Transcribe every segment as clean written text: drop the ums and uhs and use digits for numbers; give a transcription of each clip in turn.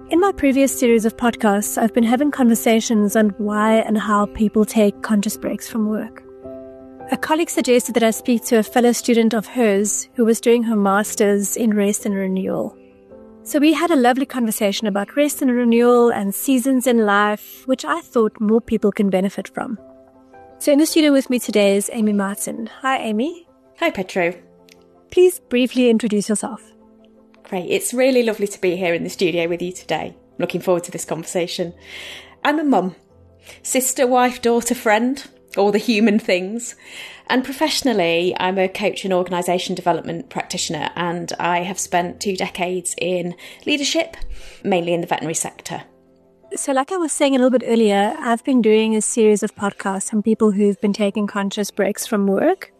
In my previous series of podcasts, I've been having conversations on why and how people take conscious breaks from work. A colleague suggested that I speak to a fellow student of hers who was doing her master's in rest and renewal. So we had a lovely conversation about rest and renewal and seasons in life, which I thought more people can benefit from. So in the studio with me today is Amy Martin. Hi, Amy. Hi, Petro. Please briefly introduce yourself. Great. It's really lovely to be here in the studio with you today. Looking forward to this conversation. I'm a mum, sister, wife, daughter, friend, all the human things. And professionally, I'm a coach and organisation development practitioner, and I have spent 2 decades in leadership, mainly in the veterinary sector. So like I was saying a little bit earlier, I've been doing a series of podcasts on people who've been taking conscious breaks from work.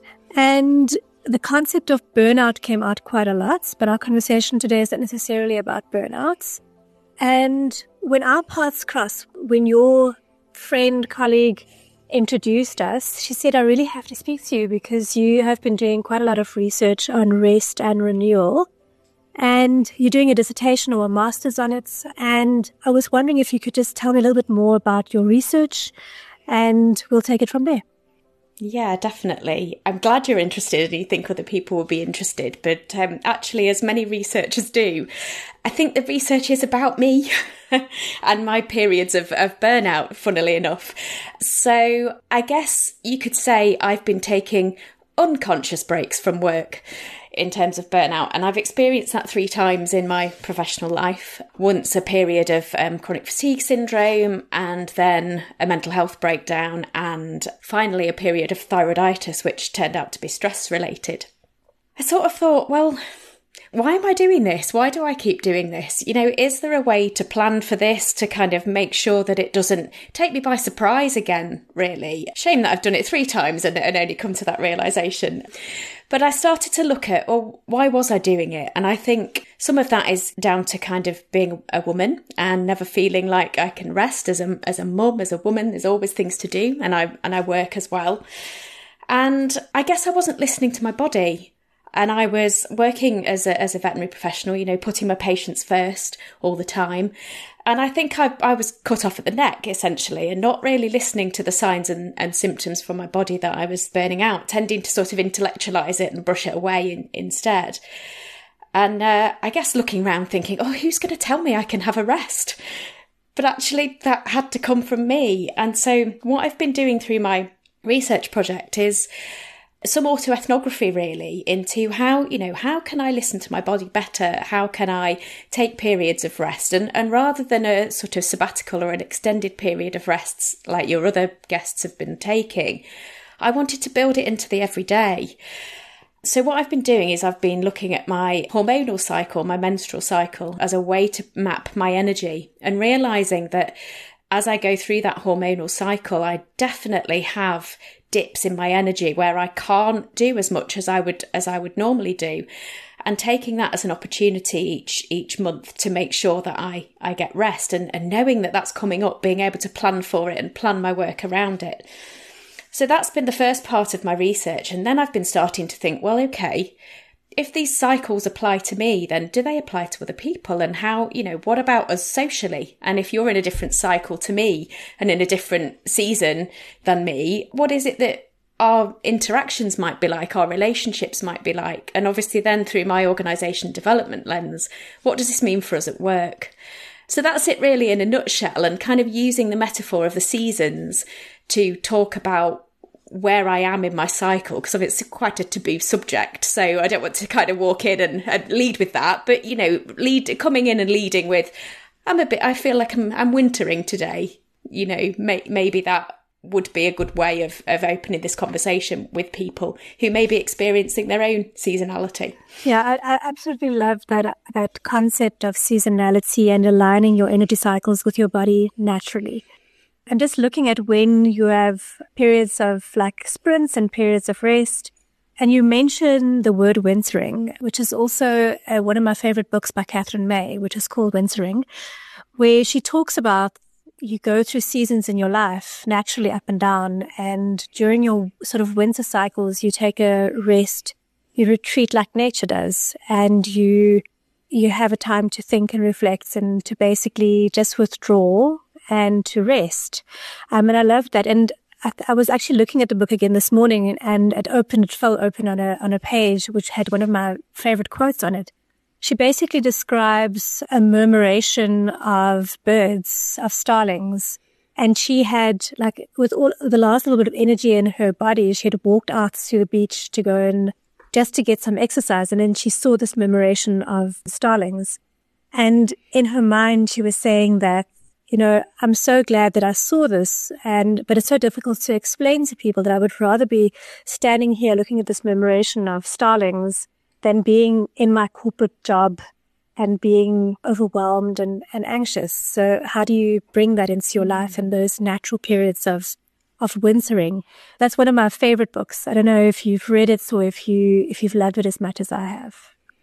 And the concept of burnout came out quite a lot, but our conversation today is not necessarily about burnouts. And when our paths crossed, when your friend, colleague introduced us, she said, I really have to speak to you because you have been doing quite a lot of research on rest and renewal. And you're doing a dissertation or a master's on it. And I was wondering if you could just tell me a little bit more about your research, and we'll take it from there. Yeah, definitely. I'm glad you're interested and you think other people will be interested. But actually, as many researchers do, I think the research is about me and my periods of burnout, funnily enough. So I guess you could say I've been taking unconscious breaks from work in terms of burnout. And I've experienced that 3 times in my professional life. Once a period of chronic fatigue syndrome, and then a mental health breakdown, and finally a period of thyroiditis, which turned out to be stress related. I sort of thought, well, why am I doing this? Why do I keep doing this? You know, is there a way to plan for this, to kind of make sure that it doesn't take me by surprise again, really? Shame that I've done it 3 times and only come to that realisation. But I started to look at, well, why was I doing it? And I think some of that is down to kind of being a woman and never feeling like I can rest as a mum, as a woman. There's always things to do, and I work as well. And I guess I wasn't listening to my body. And I was working as a veterinary professional, you know, putting my patients first all the time. And I think I was cut off at the neck, essentially, and not really listening to the signs and symptoms from my body that I was burning out, tending to sort of intellectualise it and brush it away instead. And I guess looking around thinking, oh, who's going to tell me I can have a rest? But actually that had to come from me. And so what I've been doing through my research project is some autoethnography really into how can I listen to my body better? How can I take periods of rest? And rather than a sort of sabbatical or an extended period of rests like your other guests have been taking, I wanted to build it into the everyday. So what I've been doing is I've been looking at my hormonal cycle, my menstrual cycle, as a way to map my energy, and realising that as I go through that hormonal cycle, I definitely have dips in my energy where I can't do as much as I would normally do, and taking that as an opportunity each month to make sure that I get rest, and knowing that that's coming up, being able to plan for it and plan my work around it. So that's been the first part of my research. And then I've been starting to think, well, okay, if these cycles apply to me, then do they apply to other people? And how, what about us socially? And if you're in a different cycle to me and in a different season than me, what is it that our interactions might be like, our relationships might be like? And obviously then through my organisation development lens, what does this mean for us at work? So that's it really in a nutshell, and kind of using the metaphor of the seasons to talk about where I am in my cycle, because it's quite a taboo subject. So I don't want to kind of walk in and lead with that, but, coming in and leading with, I feel like I'm wintering today, maybe that would be a good way of opening this conversation with people who may be experiencing their own seasonality. Yeah, I absolutely love that concept of seasonality and aligning your energy cycles with your body naturally. And just looking at when you have periods of like sprints and periods of rest. And you mentioned the word wintering, which is also one of my favorite books by Catherine May, which is called Wintering, where she talks about you go through seasons in your life naturally up and down. And during your sort of winter cycles, you take a rest, you retreat like nature does, and you you have a time to think and reflect and to basically just withdraw and to rest. And I loved that. And I was actually looking at the book again this morning, and it fell open on a page which had one of my favorite quotes on it. She basically describes a murmuration of birds, of starlings. And she had, like, with all the last little bit of energy in her body, she had walked out to the beach to go and just to get some exercise. And then she saw this murmuration of starlings. And in her mind, she was saying that, I'm so glad that I saw this, but it's so difficult to explain to people that I would rather be standing here looking at this murmuration of starlings than being in my corporate job and being overwhelmed and anxious. So how do you bring that into your life in those natural periods of wintering? That's one of my favorite books. I don't know if you've read it or if you've loved it as much as I have.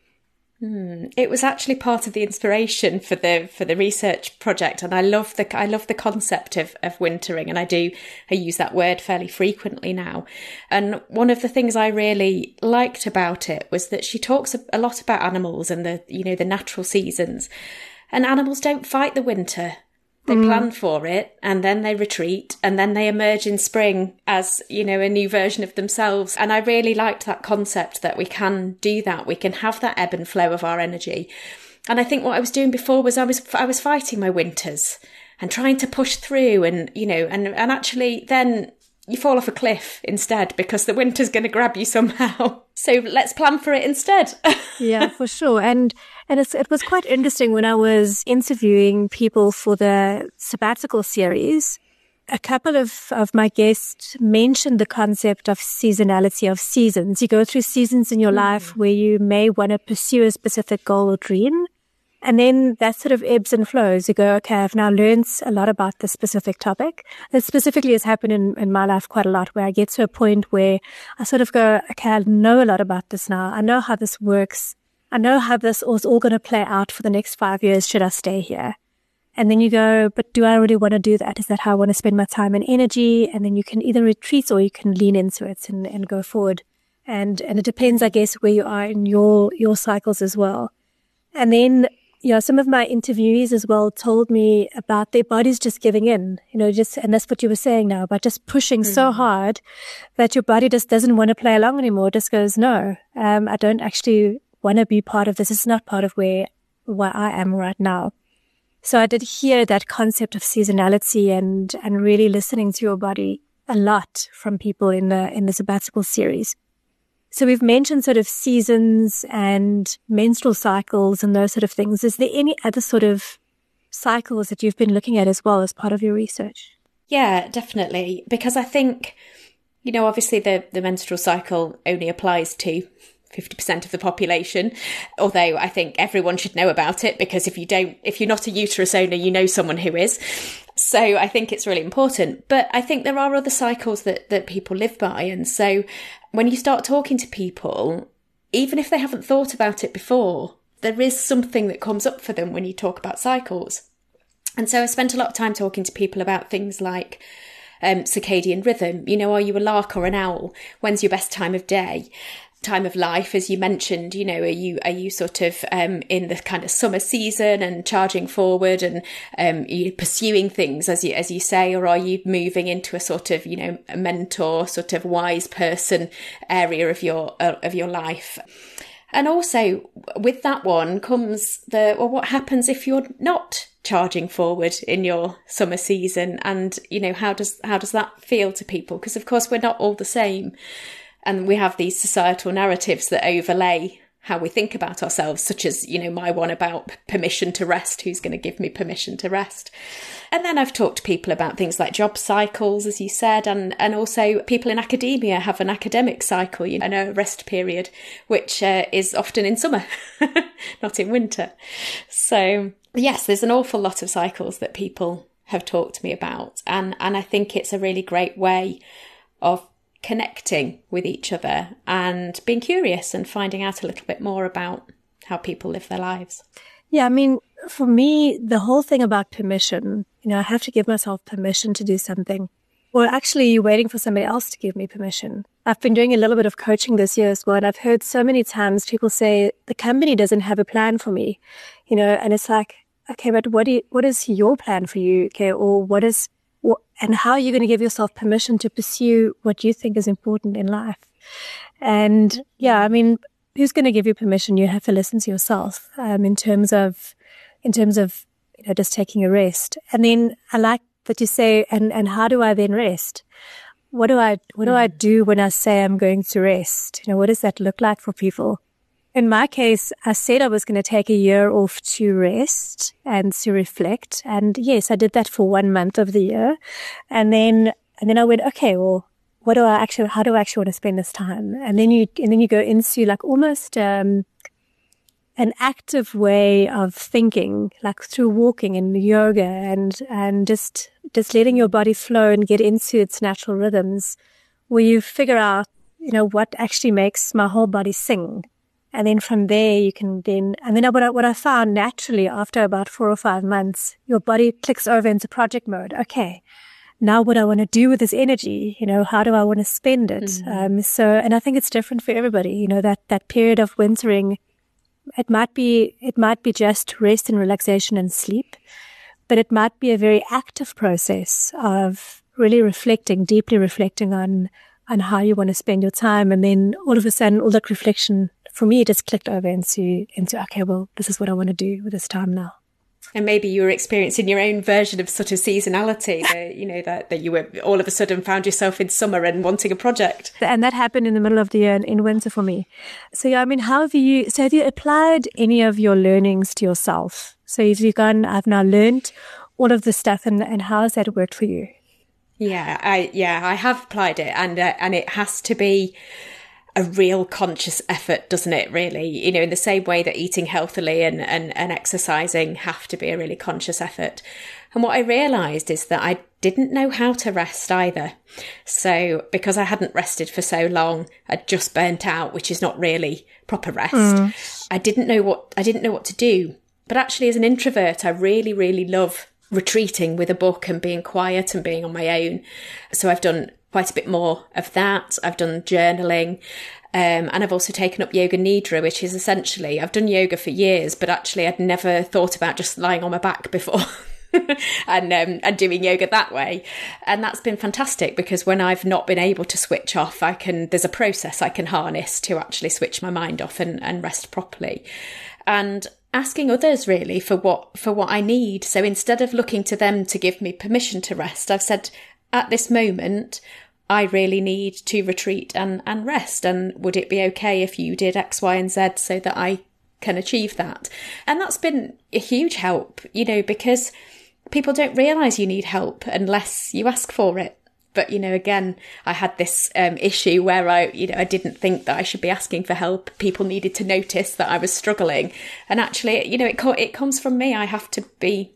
It was actually part of the inspiration for the research project, and I love the concept of wintering, and I use that word fairly frequently now. And one of the things I really liked about it was that she talks a lot about animals and the natural seasons, and animals don't fight the winter. They plan for it, and then they retreat, and then they emerge in spring as, a new version of themselves. And I really liked that concept that we can do that. We can have that ebb and flow of our energy. And I think what I was doing before was I was fighting my winters and trying to push through, and actually then you fall off a cliff instead because the winter's going to grab you somehow. So let's plan for it instead. Yeah, for sure. And it was quite interesting when I was interviewing people for the sabbatical series. A couple of my guests mentioned the concept of seasonality, of seasons. You go through seasons in your life where you may want to pursue a specific goal or dream. And then that sort of ebbs and flows. You go, okay, I've now learned a lot about this specific topic. That specifically has happened in my life quite a lot, where I get to a point where I sort of go, okay, I know a lot about this now. I know how this works. I know how this is all going to play out for the next 5 years should I stay here. And then you go, but do I really want to do that? Is that how I want to spend my time and energy? And then you can either retreat or you can lean into it and go forward. And it depends, I guess, where you are in your cycles as well. And then, some of my interviewees as well told me about their bodies just giving in, and that's what you were saying now, about just pushing so hard that your body just doesn't want to play along anymore. It just goes, no, I don't actually want to be part of this. It's not part of where I am right now. So I did hear that concept of seasonality and really listening to your body a lot from people in the sabbatical series. So we've mentioned sort of seasons and menstrual cycles and those sort of things. Is there any other sort of cycles that you've been looking at as well as part of your research? Yeah, definitely. Because I think, obviously the menstrual cycle only applies to 50% of the population, although I think everyone should know about it, because if you're not a uterus owner, you know someone who is. So I think it's really important. But I think there are other cycles that people live by. And so when you start talking to people, even if they haven't thought about it before, there is something that comes up for them when you talk about cycles. And so I spent a lot of time talking to people about things like circadian rhythm. Are you a lark or an owl? When's your best time of day? Time of life, as you mentioned, are you sort of in the kind of summer season and charging forward and are you pursuing things as you say, or are you moving into a sort of a mentor, sort of wise person area of your life? And also with that one comes what happens if you're not charging forward in your summer season, and how does that feel to people? Because of course we're not all the same. And we have these societal narratives that overlay how we think about ourselves, such as, my one about permission to rest. Who's going to give me permission to rest? And then I've talked to people about things like job cycles, as you said, and also people in academia have an academic cycle, and a rest period, which is often in summer, not in winter. So yes, there's an awful lot of cycles that people have talked to me about. And I think it's a really great way of connecting with each other and being curious and finding out a little bit more about how people live their lives. Yeah, I mean, for me, the whole thing about permission, I have to give myself permission to do something. Well, actually, you're waiting for somebody else to give me permission. I've been doing a little bit of coaching this year as well, and I've heard so many times people say, the company doesn't have a plan for me, and it's like, okay, but what is your plan for you? Okay, or and how are you going to give yourself permission to pursue what you think is important in life? And yeah, I mean, who's going to give you permission? You have to listen to yourself, in terms of, just taking a rest. And then I like that you say, and how do I then rest? What do I do when I say I'm going to rest? What does that look like for people? In my case, I said I was going to take a year off to rest and to reflect. And yes, I did that for 1 month of the year. And then I went, okay, well, how do I actually want to spend this time? And then you go into like almost, an active way of thinking, like through walking and yoga and just letting your body flow and get into its natural rhythms, where you figure out, what actually makes my whole body sing. And then from there you can what I found naturally after about 4 or 5 months, your body clicks over into project mode. Okay, now what I want to do with this energy, how do I want to spend it? Mm-hmm. And I think it's different for everybody, that period of wintering. It might be just rest and relaxation and sleep, but it might be a very active process of really deeply reflecting on how you want to spend your time. And then all of a sudden, all that reflection for me just clicked over into, okay, well, this is what I want to do with this time now. And maybe you were experiencing your own version of sort of seasonality, that you were all of a sudden found yourself in summer and wanting a project. And that happened in the middle of the year in winter for me. So, yeah, I mean, have you applied any of your learnings to yourself? So I've now learned all of this stuff, and how has that worked for you? Yeah, I have applied it, and it has to be a real conscious effort, doesn't it, really? In the same way that eating healthily and exercising have to be a really conscious effort. And what I realised is that I didn't know how to rest either. So because I hadn't rested for so long, I'd just burnt out, which is not really proper rest. I didn't know what to do. But actually, as an introvert, I really, really love retreating with a book and being quiet and being on my own. So I've done quite a bit more of that. I've done journaling, and I've also taken up yoga nidra, which is essentially, I've done yoga for years, but actually I'd never thought about just lying on my back before and doing yoga that way. And that's been fantastic, because when I've not been able to switch off, there's a process I can harness to actually switch my mind off and rest properly. And asking others really for what I need. So instead of looking to them to give me permission to rest, I've said, at this moment, I really need to retreat and rest. And would it be okay if you did X, Y, and Z so that I can achieve that? And that's been a huge help, because people don't realise you need help unless you ask for it. But, again, I had this issue where I didn't think that I should be asking for help. People needed to notice that I was struggling. And actually, it comes from me. I have to be,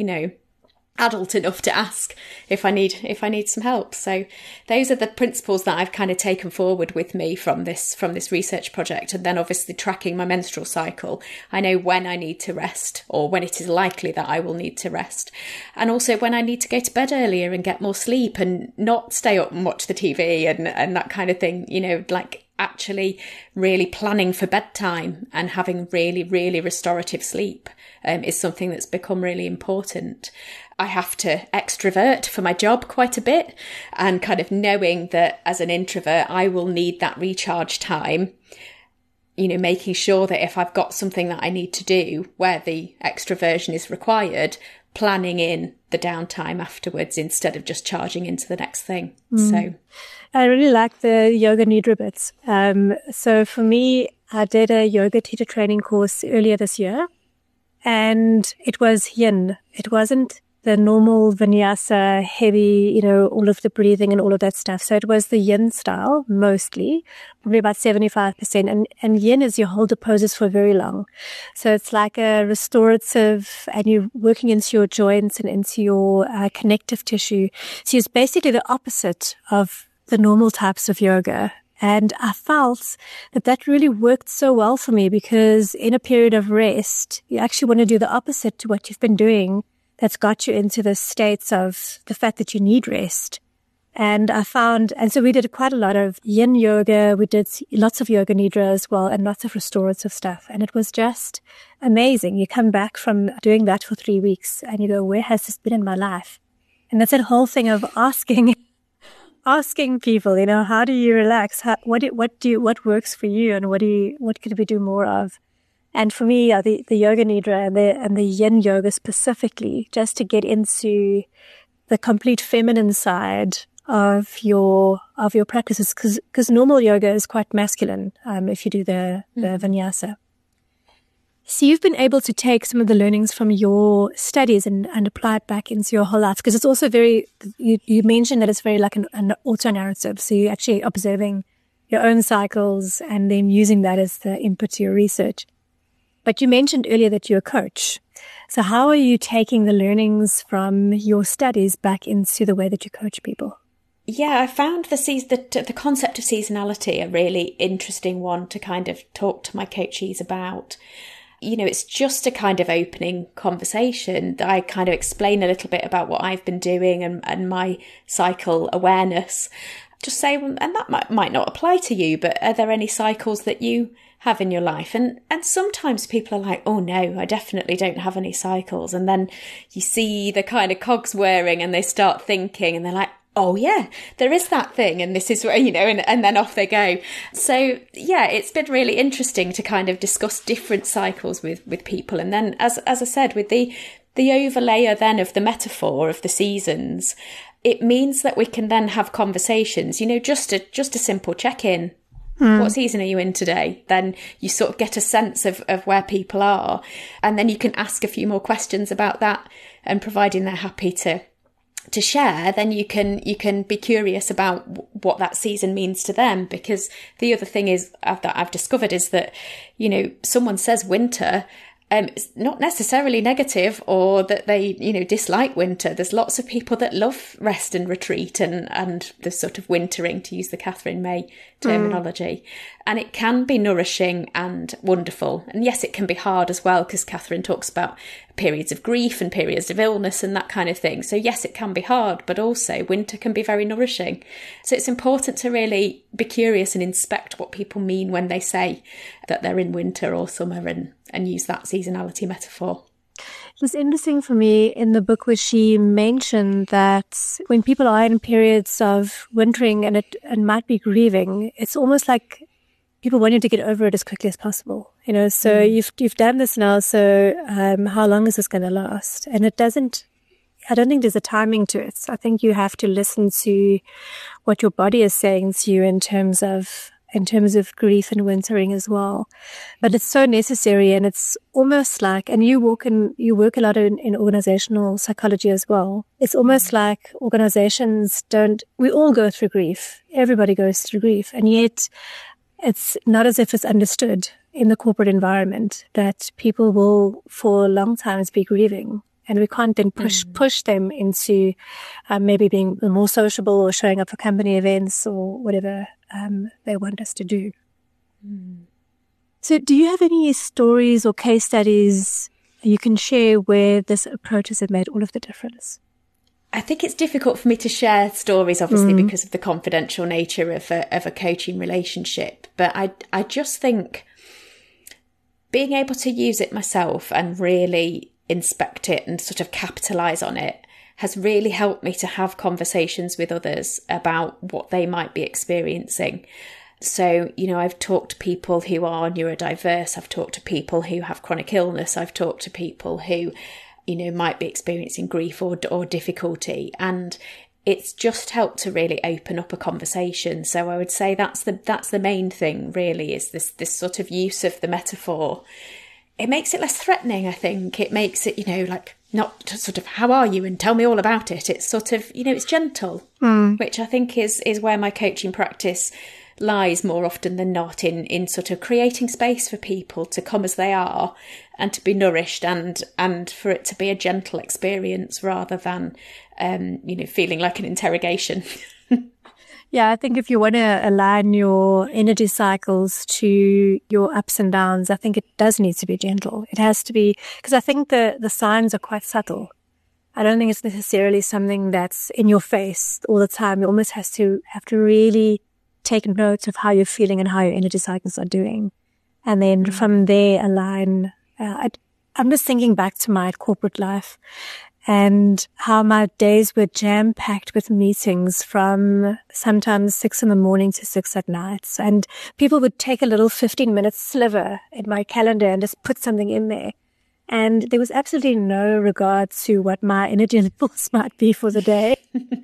adult enough to ask if I need some help. So those are the principles that I've kind of taken forward with me from this research project. And then obviously tracking my menstrual cycle, I know when I need to rest, or when it is likely that I will need to rest, and also when I need to go to bed earlier and get more sleep and not stay up and watch the TV and that kind of thing, like actually really planning for bedtime and having really, really restorative sleep is something that's become really important. I have to extrovert for my job quite a bit, and kind of knowing that as an introvert, I will need that recharge time, making sure that if I've got something that I need to do where the extroversion is required, planning in the downtime afterwards instead of just charging into the next thing. So I really like the yoga nidra bits. So for me, I did a yoga teacher training course earlier this year, and it was yin. It wasn't the normal vinyasa, heavy, all of the breathing and all of that stuff. So it was the yin style, mostly, probably about 75%. And yin is you hold the poses for very long. So it's like a restorative, and you're working into your joints and into your connective tissue. So it's basically the opposite of the normal types of yoga. And I felt that really worked so well for me, because in a period of rest, you actually want to do the opposite to what you've been doing. That's got you into the states of the fact that you need rest. And so we did quite a lot of yin yoga. We did lots of yoga nidra as well, and lots of restorative stuff. And it was just amazing. You come back from doing that for 3 weeks and you go, where has this been in my life? And that's that whole thing of asking people, how do you relax? What works for you, and what could we do more of? And for me, the yoga nidra and the yin yoga specifically, just to get into the complete feminine side of your practices, because normal yoga is quite masculine if you do the vinyasa. So you've been able to take some of the learnings from your studies and apply it back into your whole life, because it's also you mentioned that it's very like an auto-narrative. So you're actually observing your own cycles and then using that as the input to your research. But you mentioned earlier that you're a coach. So how are you taking the learnings from your studies back into the way that you coach people? Yeah, I found the concept of seasonality a really interesting one to kind of talk to my coachees about. It's just a kind of opening conversation. I kind of explain a little bit about what I've been doing and my cycle awareness. Just say, and that might not apply to you, but are there any cycles that you have in your life? And sometimes people are like, oh no, I definitely don't have any cycles. And then you see the kind of cogs whirring and they start thinking and they're like, oh yeah, there is that thing. And this is where, and then off they go. So yeah, it's been really interesting to kind of discuss different cycles with people. And then as I said, with the overlayer then of the metaphor of the seasons, it means that we can then have conversations, just a simple check-in. What season are you in today? Then you sort of get a sense of where people are. And then you can ask a few more questions about that, and providing they're happy to share, then you can be curious about what that season means to them. Because the other thing is that I've discovered is that, someone says winter, it's not necessarily negative or that they, dislike winter. There's lots of people that love rest and retreat and the sort of wintering, to use the Catherine May terminology. And it can be nourishing and wonderful. And yes, it can be hard as well, because Catherine talks about periods of grief and periods of illness and that kind of thing. So yes, it can be hard, but also winter can be very nourishing. So it's important to really be curious and inspect what people mean when they say that they're in winter or summer, and use that seasonality metaphor. It was interesting for me in the book where she mentioned that when people are in periods of wintering and might be grieving, it's almost like people want you to get over it as quickly as possible. So you've done this now, so how long is this going to last? And I don't think there's a timing to it. I think you have to listen to what your body is saying to you in terms of grief and wintering as well. But it's so necessary, and it's almost like, and you work a lot in organizational psychology as well. It's almost like organizations we all go through grief. Everybody goes through grief. And yet it's not as if it's understood in the corporate environment that people will for long times be grieving. And we can't then push them into maybe being more sociable or showing up for company events or whatever they want us to do. So do you have any stories or case studies you can share where this approach has made all of the difference? I think it's difficult for me to share stories, obviously, because of the confidential nature of a coaching relationship. But I just think being able to use it myself and really inspect it and sort of capitalise on it has really helped me to have conversations with others about what they might be experiencing. So, I've talked to people who are neurodiverse, I've talked to people who have chronic illness, I've talked to people who, might be experiencing grief or difficulty, and it's just helped to really open up a conversation. So I would say that's the main thing, really, is this sort of use of the metaphor. It makes it less threatening, I think. It makes it, like, not sort of, how are you? And tell me all about it. It's sort of, it's gentle, which I think is where my coaching practice lies more often than not, in sort of creating space for people to come as they are and to be nourished and for it to be a gentle experience rather than, feeling like an interrogation. Yeah, I think if you want to align your energy cycles to your ups and downs, I think it does need to be gentle. It has to be, because I think the signs are quite subtle. I don't think it's necessarily something that's in your face all the time. You almost have to really take note of how you're feeling and how your energy cycles are doing. And then from there align. I'm just thinking back to my corporate life and how my days were jam-packed with meetings from sometimes 6 a.m. to 6 p.m. And people would take a little 15-minute sliver in my calendar and just put something in there. And there was absolutely no regard to what my energy levels might be for the day.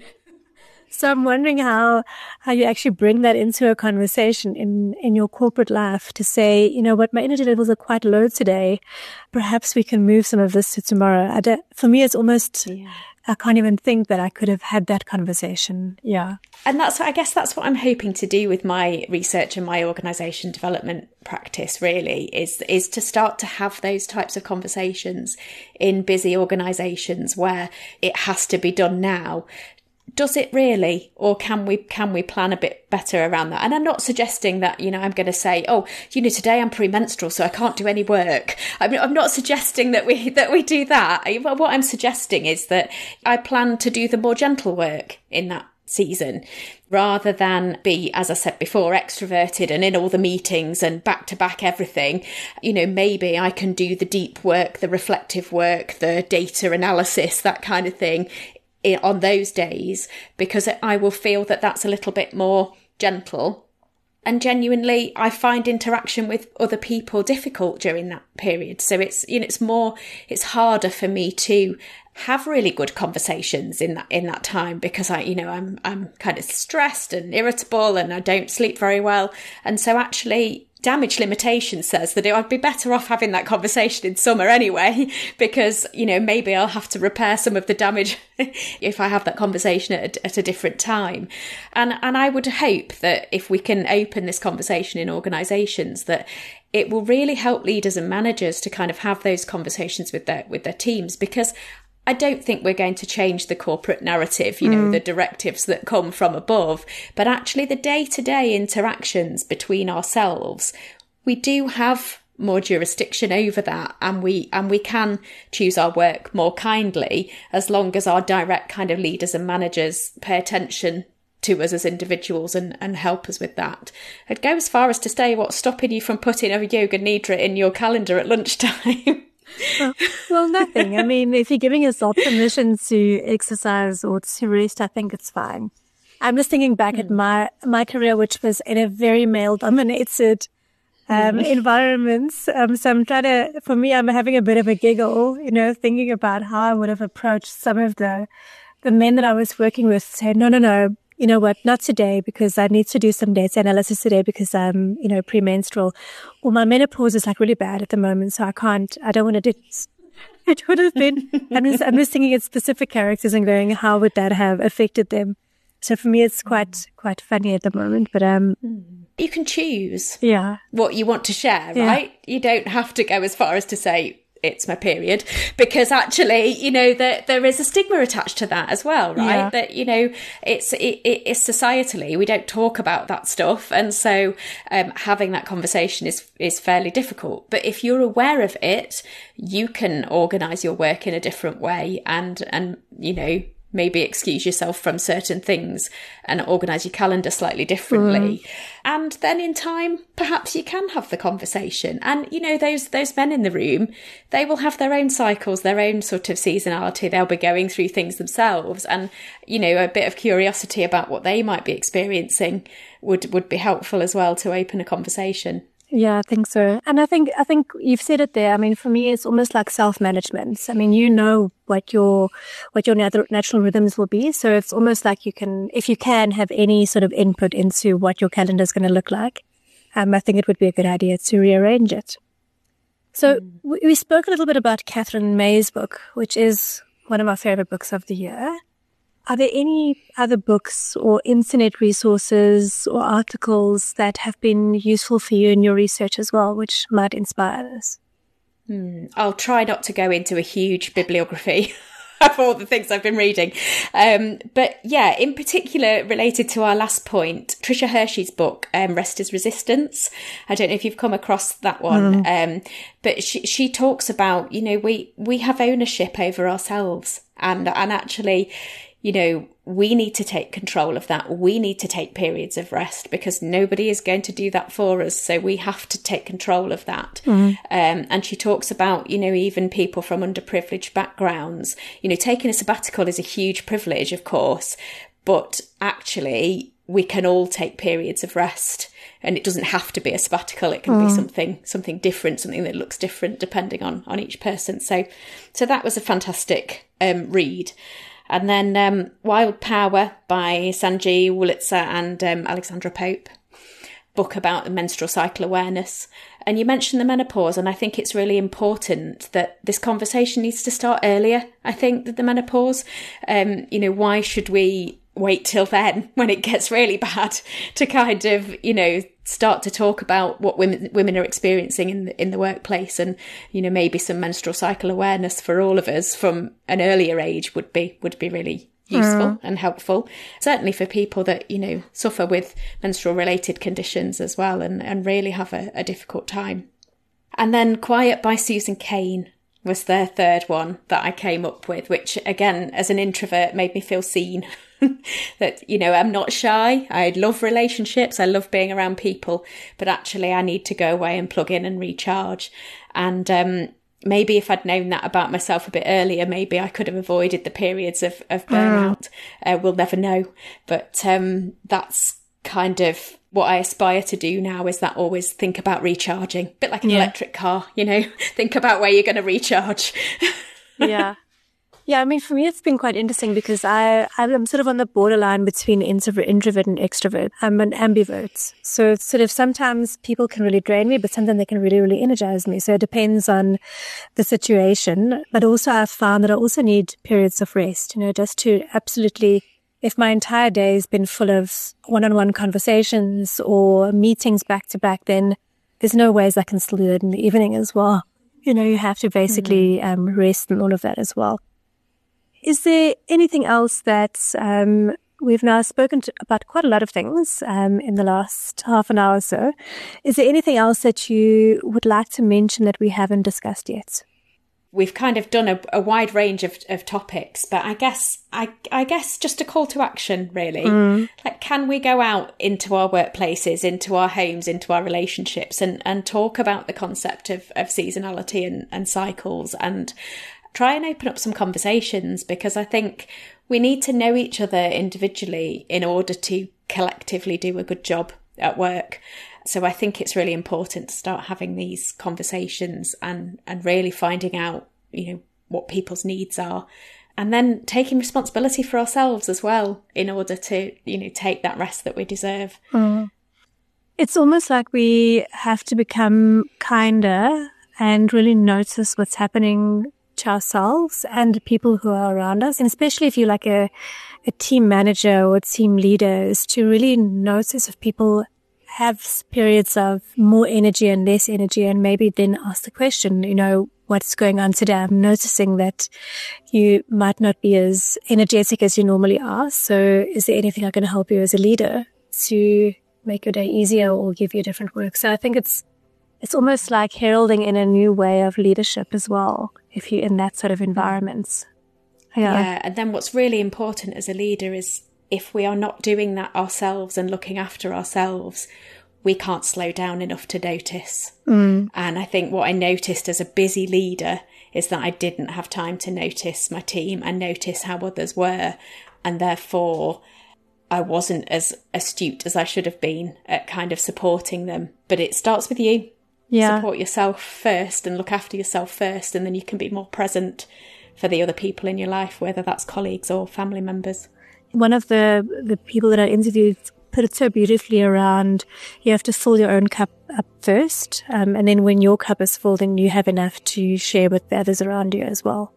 So I'm wondering how you actually bring that into a conversation in your corporate life to say, you know what, my energy levels are quite low today. Perhaps we can move some of this to tomorrow. For me, it's almost, I can't even think that I could have had that conversation. Yeah. And I guess that's what I'm hoping to do with my research and my organisation development practice, really, is to start to have those types of conversations in busy organisations where it has to be done now. Does it really? Or can we plan a bit better around that? And I'm not suggesting that, I'm going to say, today I'm premenstrual, so I can't do any work. I mean, I'm not suggesting that we do that. What I'm suggesting is that I plan to do the more gentle work in that season, rather than be, as I said before, extroverted and in all the meetings and back to back everything. Maybe I can do the deep work, the reflective work, the data analysis, that kind of thing on those days, because I will feel that that's a little bit more gentle. And genuinely, I find interaction with other people difficult during that period. So it's harder for me to have really good conversations in that time, because I'm kind of stressed and irritable and I don't sleep very well. And so actually, damage limitation says that I'd be better off having that conversation in summer anyway, because, maybe I'll have to repair some of the damage if I have that conversation at a different time. And I would hope that if we can open this conversation in organisations, that it will really help leaders and managers to kind of have those conversations with their teams, because I don't think we're going to change the corporate narrative, the directives that come from above, but actually the day-to-day interactions between ourselves, we do have more jurisdiction over that, and we can choose our work more kindly, as long as our direct kind of leaders and managers pay attention to us as individuals and help us with that. I'd go as far as to say, what's stopping you from putting a yoga nidra in your calendar at lunchtime? Well, nothing. I mean, if you're giving yourself permission to exercise or to rest, I think it's fine. I'm just thinking back at my career, which was in a very male-dominated environment. So I'm I'm having a bit of a giggle, thinking about how I would have approached some of the men that I was working with, saying, no, you know what, not today, because I need to do some data analysis today because I'm, premenstrual. Or my menopause is like really bad at the moment, so I don't want to do this. It would have been, I'm just thinking of specific characters and going, how would that have affected them? So for me, it's quite funny at the moment, but you can choose what you want to share, right? You don't have to go as far as to say, it's my period, because actually, there is a stigma attached to that as well, right? That, it's societally, we don't talk about that stuff. And so having that conversation is fairly difficult. But if you're aware of it, you can organise your work in a different way and maybe excuse yourself from certain things and organise your calendar slightly differently. And then in time, perhaps you can have the conversation. And, those men in the room, they will have their own cycles, their own sort of seasonality. They'll be going through things themselves. And, a bit of curiosity about what they might be experiencing would be helpful as well to open a conversation. Yeah, I think so. And I think you've said it there. I mean, for me, it's almost like self-management. I mean, what your natural rhythms will be. So it's almost like if you can have any sort of input into what your calendar is going to look like, I think it would be a good idea to rearrange it. So we spoke a little bit about Catherine May's book, which is one of my favorite books of the year. Are there any other books or internet resources or articles that have been useful for you in your research as well, which might inspire us? I'll try not to go into a huge bibliography of all the things I've been reading. But yeah, in particular, related to our last point, Tricia Hershey's book, Rest is Resistance. I don't know if you've come across that one. But she talks about, we have ownership over ourselves, and actually, we need to take control of that. We need to take periods of rest because nobody is going to do that for us. So we have to take control of that. And she talks about, even people from underprivileged backgrounds, taking a sabbatical is a huge privilege, of course, but actually we can all take periods of rest, and it doesn't have to be a sabbatical. It can be something different, something that looks different depending on each person. So that was a fantastic read. And then Wild Power by Sanjay Wolitzer and Alexandra Pope, book about menstrual cycle awareness. And you mentioned the menopause, and I think it's really important that this conversation needs to start earlier, I think, than the menopause. Why should we wait till then when it gets really bad to kind of, start to talk about what women are experiencing in the workplace, and, maybe some menstrual cycle awareness for all of us from an earlier age would be really useful and helpful, certainly for people that, suffer with menstrual related conditions as well, and really have a difficult time. And then Quiet by Susan Cain was their third one that I came up with, which again, as an introvert, made me feel seen. That, I'm not shy. I love relationships. I love being around people, but actually I need to go away and plug in and recharge. And maybe if I'd known that about myself a bit earlier, maybe I could have avoided the periods of burnout. We'll never know. But that's kind of what I aspire to do now, is that always think about recharging. A bit like an electric car, think about where you're going to recharge. Yeah. Yeah, I mean, for me, it's been quite interesting because I'm sort of on the borderline between introvert and extrovert. I'm an ambivert. So it's sort of sometimes people can really drain me, but sometimes they can really, really energize me. So it depends on the situation. But also I've found that I also need periods of rest, just to absolutely, if my entire day has been full of one-on-one conversations or meetings back to back, then there's no ways I can still do that in the evening as well. You have to basically rest and all of that as well. Is there anything else that we've now spoken about quite a lot of things in the last half an hour or so? Is there anything else that you would like to mention that we haven't discussed yet? We've kind of done a wide range of topics, but I guess just a call to action, really. Like, can we go out into our workplaces, into our homes, into our relationships, and talk about the concept of seasonality and cycles, and try and open up some conversations, because I think we need to know each other individually in order to collectively do a good job at work. So I think it's really important to start having these conversations and really finding out, what people's needs are, and then taking responsibility for ourselves as well in order to, take that rest that we deserve. It's almost like we have to become kinder and really notice what's happening to ourselves and people who are around us, and especially if you're like a team manager or a team leader, is to really notice if people have periods of more energy and less energy, and maybe then ask the question, what's going on today? I'm noticing that you might not be as energetic as you normally are. So is there anything I can help you as a leader to make your day easier or give you different work? So I think it's almost like heralding in a new way of leadership as well, if you're in that sort of environments. Yeah, and then what's really important as a leader is if we are not doing that ourselves and looking after ourselves, we can't slow down enough to notice. And I think what I noticed as a busy leader is that I didn't have time to notice my team and notice how others were, and therefore I wasn't as astute as I should have been at kind of supporting them. But it starts with you. Support yourself first and look after yourself first, and then you can be more present for the other people in your life, whether that's colleagues or family members. One of the people that I interviewed put it so beautifully around, you have to fill your own cup up first, and then when your cup is full, then you have enough to share with the others around you as well.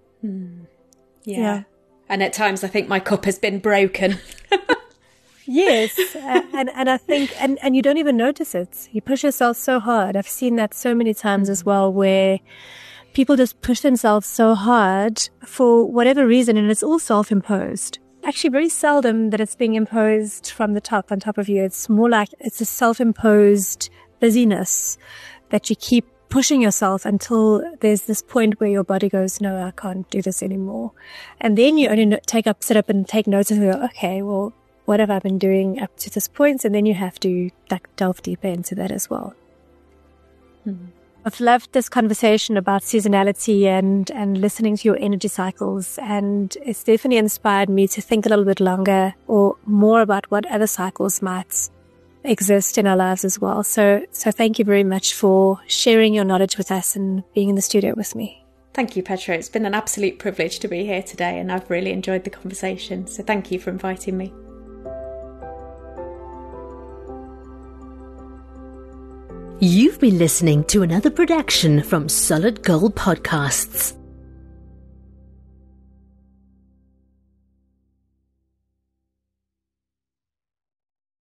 Yeah. And at times I think my cup has been broken. Yes, and I think, and you don't even notice it. You push yourself so hard. I've seen that so many times as well, where people just push themselves so hard for whatever reason, and it's all self-imposed. Actually, very seldom that it's being imposed from the top, on top of you. It's more like it's a self-imposed busyness that you keep pushing yourself until there's this point where your body goes, no, I can't do this anymore. And then you only sit up and take notice and go, okay, well, what have I been doing up to this point? And then you have to delve deeper into that as well. I've loved this conversation about seasonality and listening to your energy cycles. And it's definitely inspired me to think a little bit longer or more about what other cycles might exist in our lives as well. So thank you very much for sharing your knowledge with us and being in the studio with me. Thank you, Petra. It's been an absolute privilege to be here today, and I've really enjoyed the conversation. So thank you for inviting me. You've been listening to another production from Solid Gold Podcasts.